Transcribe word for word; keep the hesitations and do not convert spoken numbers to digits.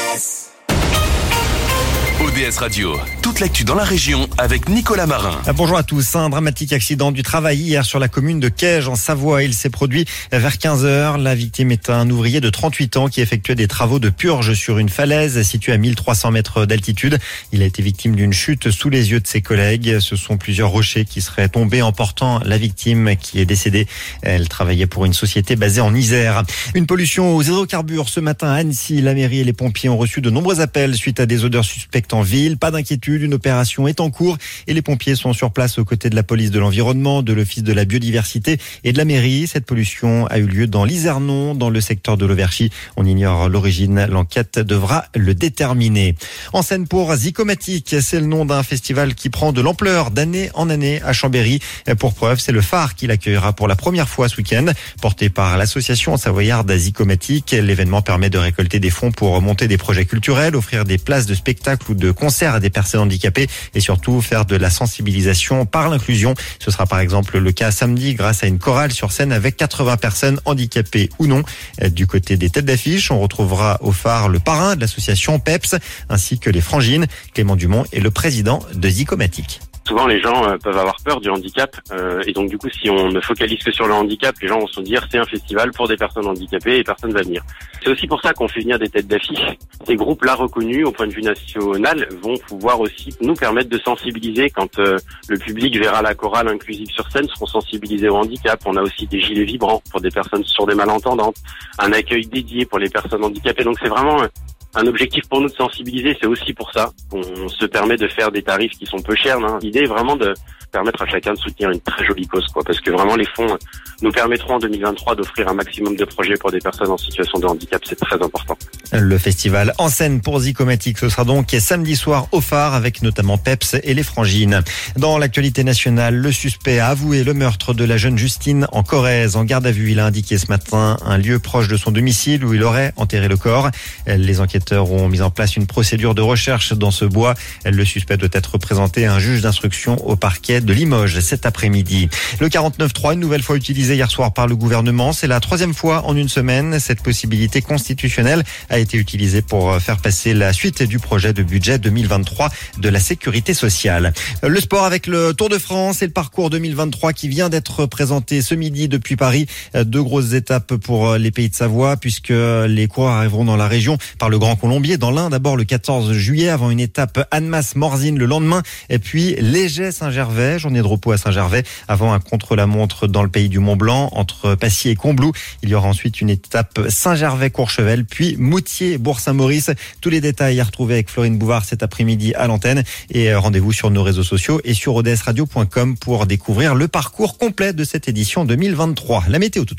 S. O D S Radio, toute l'actu dans la région avec Nicolas Marin. Bonjour à tous. Un dramatique accident du travail hier sur la commune de Caige en Savoie. Il s'est produit vers quinze heures. La victime est un ouvrier de trente-huit ans qui effectuait des travaux de purge sur une falaise située à mille trois cents mètres d'altitude. Il a été victime d'une chute sous les yeux de ses collègues. Ce sont plusieurs rochers qui seraient tombés emportant la victime qui est décédée. Elle travaillait pour une société basée en Isère. Une pollution aux hydrocarbures ce matin à Annecy. La mairie et les pompiers ont reçu de nombreux appels suite à des odeurs suspectes en ville. Pas d'inquiétude, une opération est en cours et les pompiers sont sur place aux côtés de la police de l'environnement, de l'office de la biodiversité et de la mairie. Cette pollution a eu lieu dans l'Isernon, dans le secteur de l'Auverchi. On ignore l'origine, l'enquête devra le déterminer. En scène pour Zygomatic, c'est le nom d'un festival qui prend de l'ampleur d'année en année à Chambéry. Pour preuve, c'est le phare qui l'accueillera pour la première fois ce week-end. Porté par l'association savoyarde Zygomatic, l'événement permet de récolter des fonds pour monter des projets culturels, offrir des places de spectacle ou de concert à des personnes handicapées et surtout faire de la sensibilisation par l'inclusion. Ce sera par exemple le cas samedi grâce à une chorale sur scène avec quatre-vingts personnes handicapées ou non. Du côté des têtes d'affiche, on retrouvera au phare le parrain de l'association PEPS ainsi que les Frangines. Clément Dumont est le président de Zygomatic. Souvent, les gens euh, peuvent avoir peur du handicap euh, et donc du coup, si on ne focalise que sur le handicap, les gens vont se dire c'est un festival pour des personnes handicapées et personne va venir. C'est aussi pour ça qu'on fait venir des têtes d'affiche. Ces groupes-là reconnus au point de vue national vont pouvoir aussi nous permettre de sensibiliser quand euh, le public verra la chorale inclusive sur scène, seront sensibilisés au handicap. On a aussi des gilets vibrants pour des personnes sourdes et malentendantes, un accueil dédié pour les personnes handicapées. Donc c'est vraiment... Euh, Un objectif pour nous de sensibiliser, c'est aussi pour ça qu'on se permet de faire des tarifs qui sont peu chers. Hein. L'idée est vraiment de permettre à chacun de soutenir une très jolie cause, quoi, parce que vraiment les fonds nous permettront en deux mille vingt-trois d'offrir un maximum de projets pour des personnes en situation de handicap. C'est très important. Le festival en scène pour Zygomatic, ce sera donc samedi soir au phare avec notamment Peps et les Frangines. Dans l'actualité nationale, le suspect a avoué le meurtre de la jeune Justine en Corrèze. En garde à vue, il a indiqué ce matin un lieu proche de son domicile où il aurait enterré le corps. Les enquêteurs ont mis en place une procédure de recherche dans ce bois. Le suspect doit être présenté à un juge d'instruction au parquet de Limoges cet après-midi. Le quarante-neuf trois, une nouvelle fois utilisé hier soir par le gouvernement. C'est la troisième fois en une semaine. Cette possibilité constitutionnelle a été utilisée pour faire passer la suite du projet de budget deux mille vingt-trois de la sécurité sociale. Le sport avec le Tour de France et le parcours deux mille vingt-trois qui vient d'être présenté ce midi depuis Paris. Deux grosses étapes pour les Pays de Savoie puisque les coureurs arriveront dans la région par le Grand Colombier dans l'Ain d'abord le quatorze juillet avant une étape Annemasse-Morzine le lendemain et puis Léger-Saint-Gervais, journée de repos à Saint-Gervais avant un contre-la-montre dans le pays du Mont-Blanc entre Passy et Combloux. Il y aura ensuite une étape Saint-Gervais-Courchevel puis Moutier-Bourg-Saint-Maurice. Tous les détails à retrouver avec Florine Bouvard cet après-midi à l'antenne et rendez-vous sur nos réseaux sociaux et sur o d s radio point com pour découvrir le parcours complet de cette édition deux mille vingt-trois. La météo tout de suite.